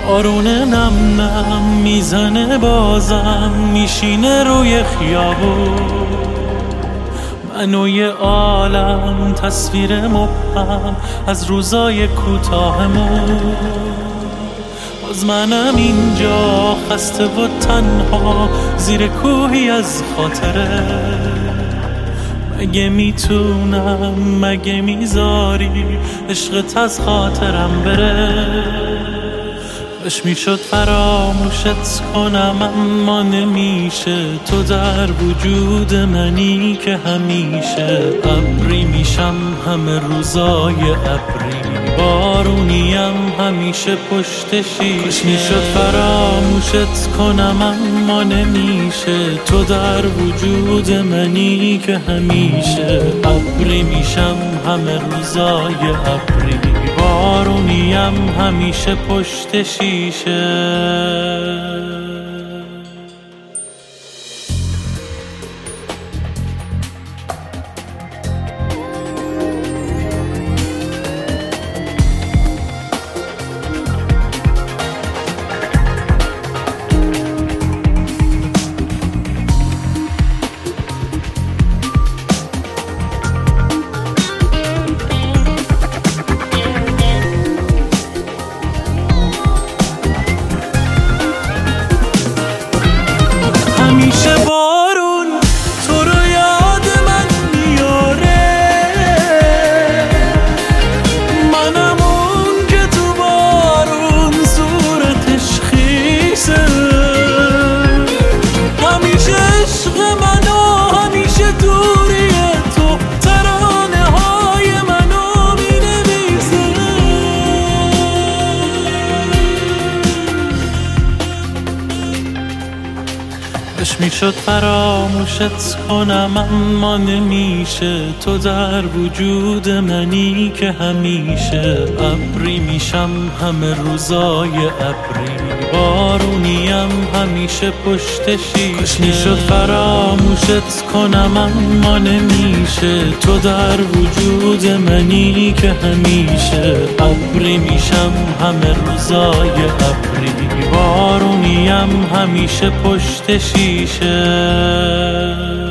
بارون نم نم میزنه بازم میشینه روی خیابون، منو یه عالم تصویر مبهم از روزای کوتاهمون. باز منم اینجا خسته و تنها زیر کوهی از خاطره. مگه میتونم، مگه میذاری عشقت از خاطرم بره؟ کاش میشد فراموشت کنم اما نمیشه. تو در وجود منی که همیشه. ابری میشم همه روزای ابری، بارونیم همیشه پشت شیشه. کاش میشد فراموشت کنم اما نمیشه. تو در وجود منی که همیشه. ابری میشم همه روزای ابری، بارونیم همیشه پشت شیشه. همیشه بارون تو رو یاد من میاره، منم اون که تو بارون صورتش خیسه. همیشه عشق منو، همیشه دوری تو ترانه های منو مینویسه. کاش میشد فراموشت کنم اما نمیشه. تو در وجود منی که همیشه. ابری میشم همه روزای ابری، بارونیم همیشه پشت شیشه. کاش میشد فراموشت کنم اما نمیشه. تو در وجود منی که همیشه. ابری میشم همه روزای ابری، بارونیم همیشه پشت شیشه.